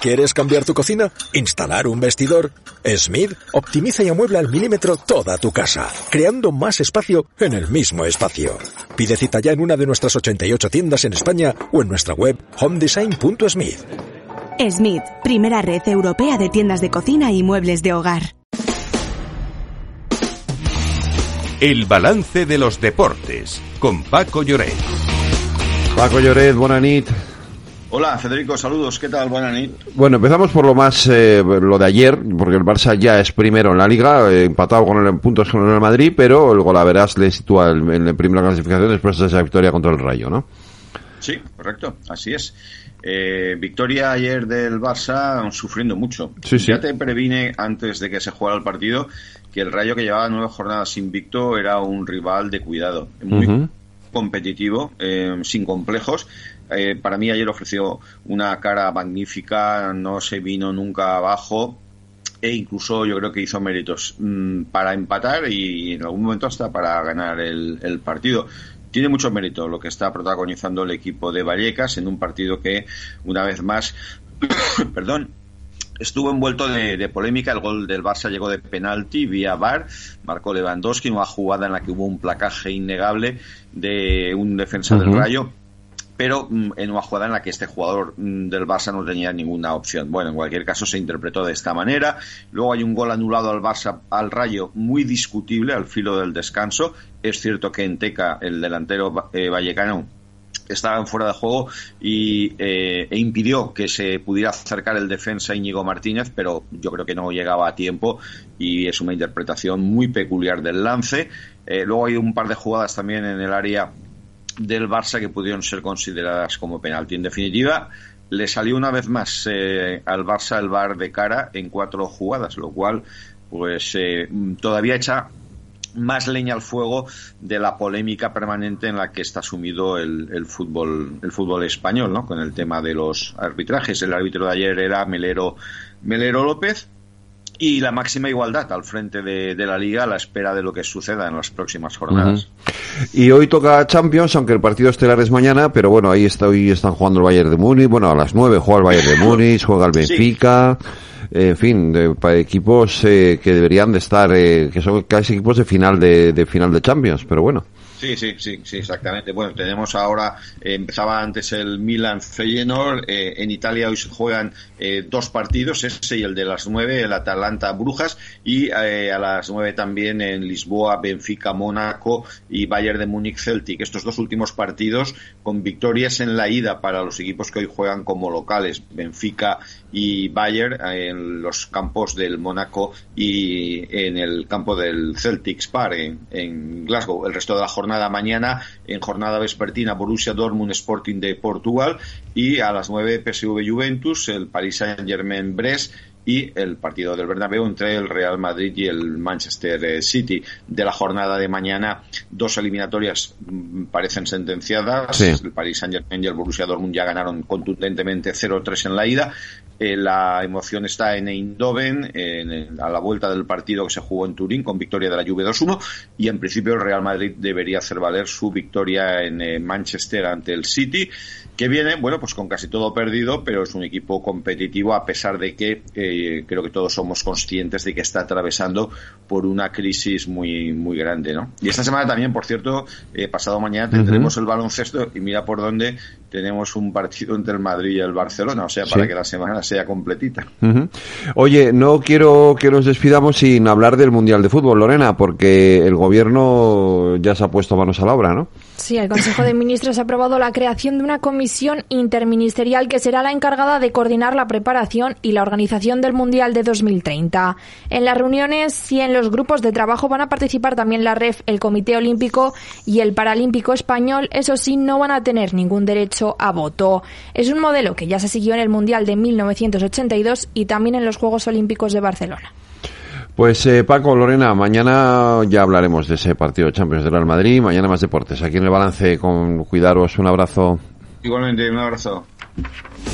¿Quieres cambiar tu cocina? ¿Instalar un vestidor? Smith optimiza y amuebla al milímetro toda tu casa, creando más espacio en el mismo espacio. Pide cita ya en una de nuestras 88 tiendas en España o en nuestra web homedesign.smith. Smith, primera red europea de tiendas de cocina y muebles de hogar. El balance de los deportes, con Paco Lloret. Paco Lloret, buena nit. Hola Federico, saludos, ¿qué tal? Buena nit. Bueno, empezamos por lo más, lo de ayer, porque el Barça ya es primero en la Liga, empatado con puntos con el Madrid, pero el Golaveras le sitúa en la primera clasificación después de esa victoria contra el Rayo, ¿no? Sí, correcto, así es. Victoria ayer del Barça sufriendo mucho. Sí. Ya te previne antes de que se jugara el partido que el Rayo, que llevaba 9 jornadas invicto, era un rival de cuidado, muy competitivo, sin complejos. Para mí ayer ofreció una cara magnífica, no se vino nunca abajo e incluso yo creo que hizo méritos para empatar y en algún momento hasta para ganar el partido. Tiene mucho mérito lo que está protagonizando el equipo de Vallecas en un partido que, una vez más, estuvo envuelto de polémica. El gol del Barça llegó de penalti vía VAR, marcó Lewandowski, una jugada en la que hubo un placaje innegable de un defensa del Rayo, pero en una jugada en la que este jugador del Barça no tenía ninguna opción. Bueno, en cualquier caso se interpretó de esta manera. Luego hay un gol anulado al Rayo muy discutible al filo del descanso. Es cierto que Enteca, el delantero vallecano, estaba fuera de juego e impidió que se pudiera acercar el defensa Íñigo Martínez, pero yo creo que no llegaba a tiempo y es una interpretación muy peculiar del lance. Luego hay un par de jugadas también en el área del Barça que pudieron ser consideradas como penalti. En definitiva, le salió una vez más al Barça el VAR de cara en 4 jugadas, lo cual pues todavía echa más leña al fuego de la polémica permanente en la que está sumido el fútbol español, ¿no? Con el tema de los arbitrajes. El árbitro de ayer era Melero López. Y la máxima igualdad al frente de la Liga a la espera de lo que suceda en las próximas jornadas. Y hoy toca Champions, aunque el partido estelar es mañana, pero bueno, hoy están jugando el Bayern de Múnich, bueno, a las 9 juega el Bayern de Múnich, juega el Benfica, en fin, para equipos que deberían de estar, que son casi equipos de final de Champions, pero bueno. Sí, exactamente. Bueno, tenemos ahora, empezaba antes el Milan-Feyenoord, en Italia hoy se juegan 2 partidos, ese y el de las 9, el Atalanta-Brujas, y a las 9 también en Lisboa, Benfica-Mónaco y Bayern de Múnich-Celtic. Estos 2 últimos partidos con victorias en la ida para los equipos que hoy juegan como locales, Benfica y Bayern, en los campos del Mónaco y en el campo del Celtic Spa en Glasgow. El resto de la jornada mañana, en jornada vespertina, Borussia Dortmund Sporting de Portugal, y a las 9 PSV Juventus, el Paris Saint-Germain Brest y el partido del Bernabéu entre el Real Madrid y el Manchester City. De la jornada de mañana, 2 eliminatorias parecen sentenciadas. Sí. El Paris Saint-Germain y el Borussia Dortmund ya ganaron contundentemente 0-3 en la ida. La emoción está en Eindhoven, a la vuelta del partido que se jugó en Turín con victoria de la Juve 2-1, y en principio el Real Madrid debería hacer valer su victoria en Manchester ante el City, que viene, bueno, pues con casi todo perdido, pero es un equipo competitivo a pesar de que creo que todos somos conscientes de que está atravesando por una crisis muy muy grande, ¿no? Y esta semana también, por cierto, pasado mañana tendremos el baloncesto y mira por dónde tenemos un partido entre el Madrid y el Barcelona, o sea, para que la semana sea completita. Oye, no quiero que nos despidamos sin hablar del Mundial de Fútbol, Lorena, porque el gobierno ya se ha puesto manos a la obra, ¿no? Sí, el Consejo de Ministros ha aprobado la creación de una comisión interministerial que será la encargada de coordinar la preparación y la organización del Mundial de 2030. En las reuniones y en los grupos de trabajo van a participar también la REF, el Comité Olímpico y el Paralímpico Español. Eso sí, no van a tener ningún derecho a voto. Es un modelo que ya se siguió en el Mundial de 1982 y también en los Juegos Olímpicos de Barcelona. Pues Paco, Lorena, mañana ya hablaremos de ese partido de Champions del Real Madrid, mañana más deportes. Aquí en el balance, con cuidaros, un abrazo. Igualmente, un abrazo.